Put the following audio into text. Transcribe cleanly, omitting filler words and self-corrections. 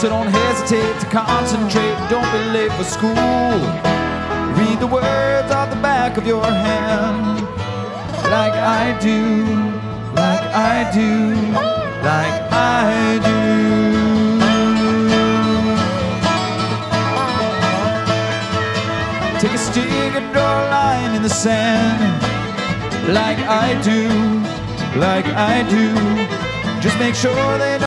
So don't hesitate to concentrate. Don't be late for school. Read the words off the back of your hand, like I do, like I do, like I do. Take a stick and draw a line in the sand, like I do, like I do. Just make sure they don't